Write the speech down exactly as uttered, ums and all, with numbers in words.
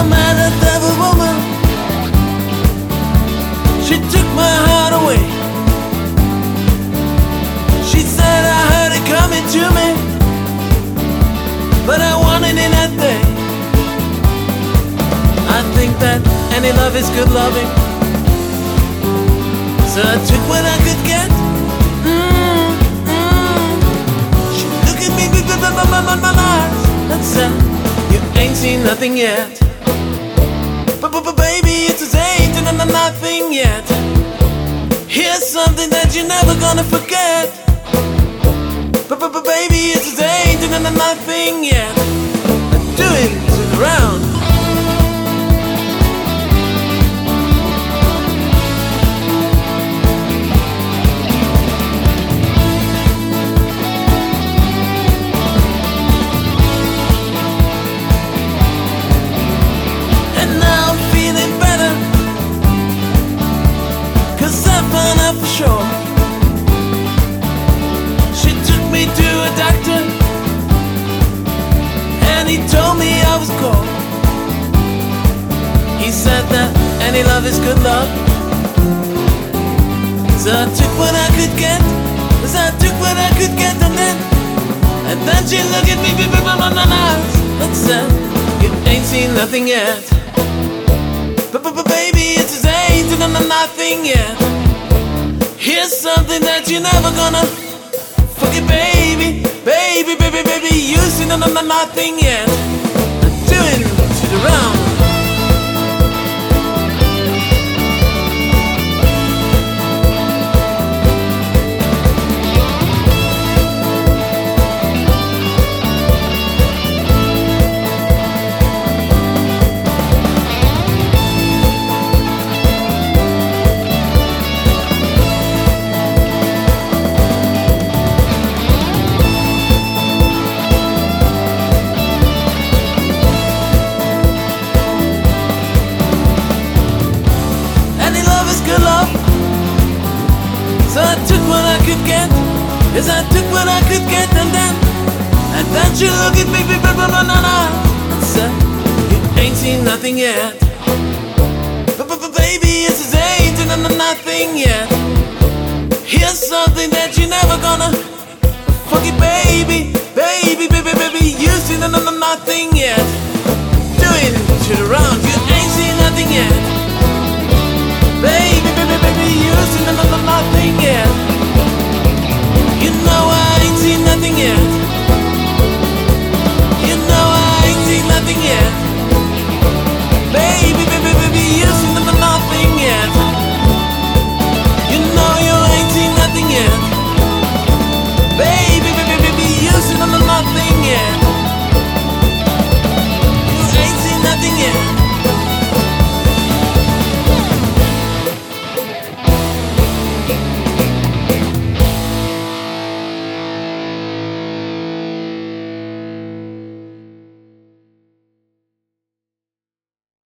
met a devil woman. She took my heart away. She said I heard it coming to me, but I wanted it that day. I think that any love is good loving, so I took what I could get. Mm, mm. She looked at me with my eyes and said, you ain't seen nothing yet. But, but, but baby, it's just ain't nothing yet. Here's something that you're never gonna forget. But, but, but baby, it's just ain't nothing yet. Do it to the round. For sure, she took me to a doctor, and he told me I was cold. He said that any love is good love, so I took what I could get. So I took what I could get, and then, and then she looked at me with my eyes and said, you ain't seen nothing yet. But, but, but baby, it's just ain't nothing yet. Here's something that you're never gonna forget, baby, baby, baby, baby. You see no, no, no, nothing yet. Doing to the round. So I took what I could get. Yes, I took what I could get, and then, and then she looked at me with my eyes and said, you ain't seen nothing yet. But, but, but baby, it's just ain't nothing yet. Here's something that you're never gonna forget, baby, baby, baby, baby. You see no, no, no, nothing yet.